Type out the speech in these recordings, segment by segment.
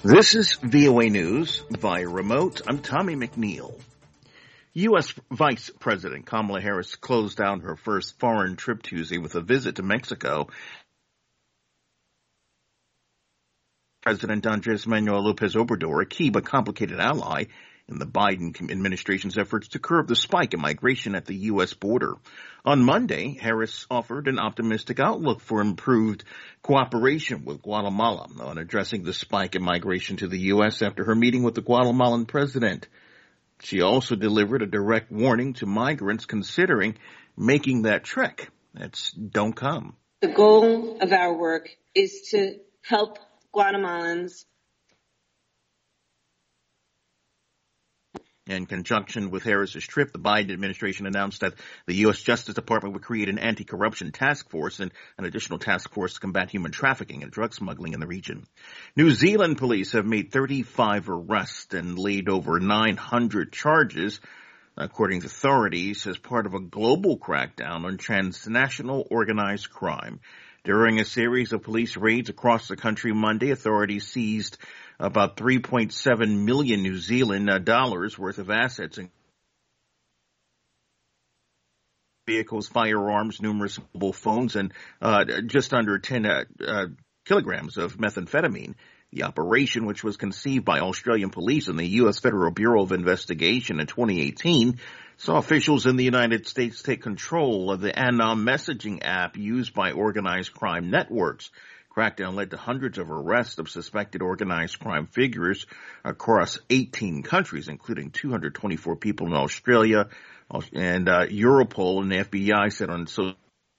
This is VOA News via remote. I'm Tommy McNeil. U.S. Vice President Kamala Harris closed out her first foreign trip Tuesday with a visit to Mexico. President Andrés Manuel López Obrador, a key but complicated ally in the Biden administration's efforts to curb the spike in migration at the U.S. border. On Monday, Harris offered an optimistic outlook for improved cooperation with Guatemala on addressing the spike in migration to the U.S. after her meeting with the Guatemalan president. She also delivered a direct warning to migrants considering making that trek. That's don't come. The goal of our work is to help Guatemalans. In conjunction with Harris's trip, the Biden administration announced that the U.S. Justice Department would create an anti-corruption task force and an additional task force to combat human trafficking and drug smuggling in the region. New Zealand police have made 35 arrests and laid over 900 charges, according to authorities, as part of a global crackdown on transnational organized crime. During a series of police raids across the country Monday, authorities seized about 3.7 million New Zealand dollars worth of assets, including vehicles, firearms, numerous mobile phones, and just under 10 kilograms of methamphetamine. The operation, which was conceived by Australian police and the U.S. Federal Bureau of Investigation in 2018, saw officials in the United States take control of the Anom messaging app used by organized crime networks. Crackdown led to hundreds of arrests of suspected organized crime figures across 18 countries, including 224 people in Australia, and Europol and the FBI said on social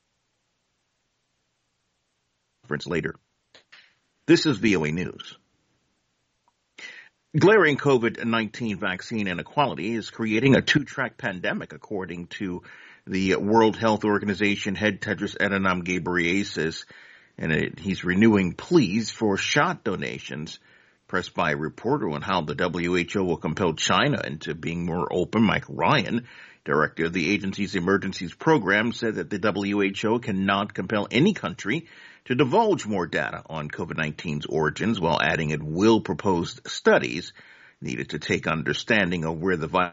conference later. This is VOA News. Glaring COVID-19 vaccine inequality is creating a two-track pandemic, according to the World Health Organization head Tedros Adhanom Ghebreyesus, and he's renewing pleas for shot donations. Pressed by a reporter on how the WHO will compel China into being more open, Mike Ryan, director of the agency's emergencies program, said that the WHO cannot compel any country to divulge more data on COVID-19's origins, while adding it will propose studies needed to take understanding of where the virus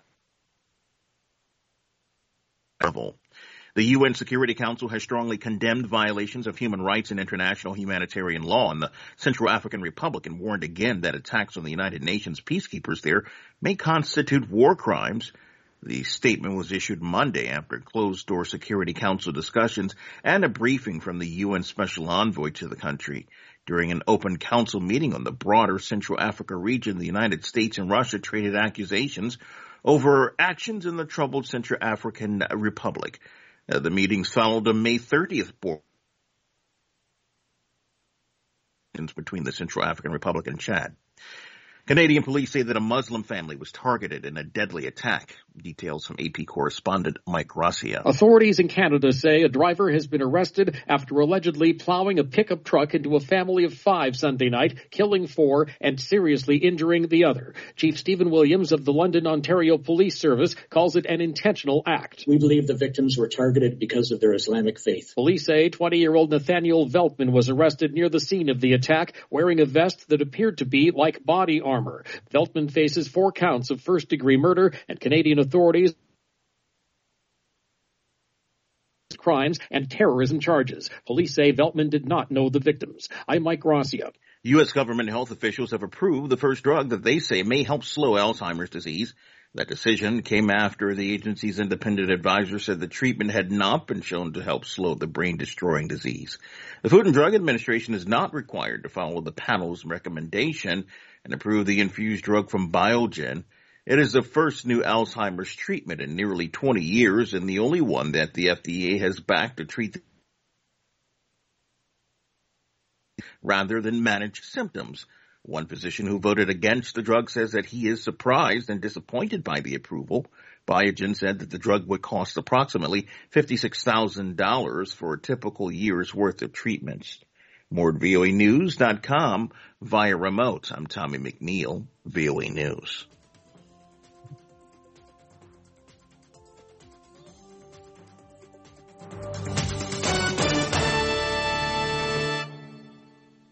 level. The UN Security Council has strongly condemned violations of human rights and international humanitarian law in the Central African Republic and warned again that attacks on the United Nations peacekeepers there may constitute war crimes. The statement was issued Monday after closed-door Security Council discussions and a briefing from the UN Special Envoy to the country. During an open council meeting on the broader Central Africa region, the United States and Russia traded accusations over actions in the troubled Central African Republic. The meetings followed a May 30th board between the Central African Republic and Chad. Canadian police say that a Muslim family was targeted in a deadly attack. Details from AP correspondent Mike Gracia. Authorities in Canada say a driver has been arrested after allegedly plowing a pickup truck into a family of 5 Sunday night, killing 4 and seriously injuring the other. Chief Stephen Williams of the London, Ontario Police Service calls it an intentional act. We believe the victims were targeted because of their Islamic faith. Police say 20-year-old Nathaniel Veltman was arrested near the scene of the attack, wearing a vest that appeared to be like body armor. Veltman faces 4 counts of first-degree murder, and Canadian authorities crimes and terrorism charges. Police say Veltman did not know the victims. I'm Mike Gracia. U.S. government health officials have approved the first drug that they say may help slow Alzheimer's disease. That decision came after the agency's independent advisor said the treatment had not been shown to help slow the brain-destroying disease. The Food and Drug Administration is not required to follow the panel's recommendation and approve the infused drug from Biogen. It is the first new Alzheimer's treatment in nearly 20 years and the only one that the FDA has backed to treat rather than manage symptoms. One physician who voted against the drug says that he is surprised and disappointed by the approval. Biogen said that the drug would cost approximately $56,000 for a typical year's worth of treatments. More at voanews.com via remote. I'm Tommy McNeil, VOA News.